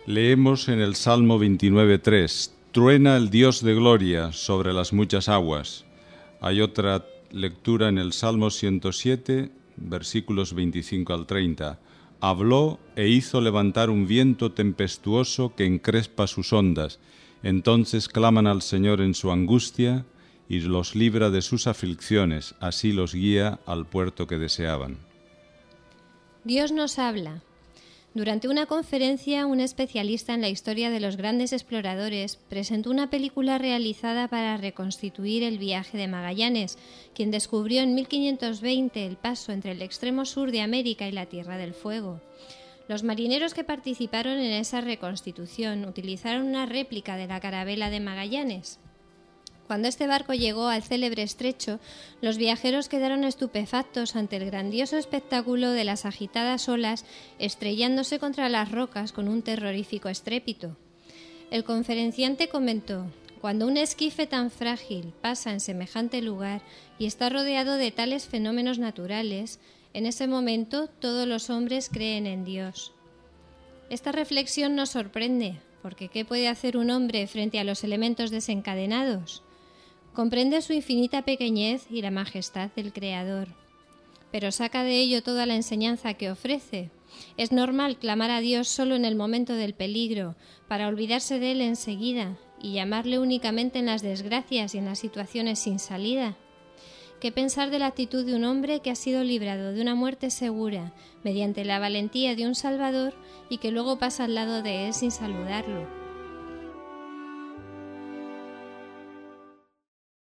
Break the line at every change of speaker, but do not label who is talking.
Leemos en el Salmo 29:3, truena el Dios de gloria sobre las muchas aguas. Hay otra lectura en el Salmo 107, versículos 25 al 30. Habló e hizo levantar un viento tempestuoso que encrespa sus ondas. Entonces claman al Señor en su angustia y los libra de sus aflicciones, así los guía al puerto que deseaban.
Dios nos habla. Durante una conferencia, un especialista en la historia de los grandes exploradores presentó una película realizada para reconstituir el viaje de Magallanes, quien descubrió en 1520 el paso entre el extremo sur de América y la Tierra del Fuego. Los marineros que participaron en esa reconstitución utilizaron una réplica de la carabela de Magallanes. Cuando este barco llegó al célebre estrecho, los viajeros quedaron estupefactos ante el grandioso espectáculo de las agitadas olas estrellándose contra las rocas con un terrorífico estrépito. El conferenciante comentó: cuando un esquife tan frágil pasa en semejante lugar y está rodeado de tales fenómenos naturales, en ese momento todos los hombres creen en Dios. Esta reflexión nos sorprende, porque ¿qué puede hacer un hombre frente a los elementos desencadenados? Comprende su infinita pequeñez y la majestad del Creador, pero saca de ello toda la enseñanza que ofrece. Es normal clamar a Dios solo en el momento del peligro, para olvidarse de Él enseguida y llamarle únicamente en las desgracias y en las situaciones sin salida. ¿Qué pensar de la actitud de un hombre que ha sido librado de una muerte segura mediante la valentía de un Salvador y que luego pasa al lado de Él sin saludarlo?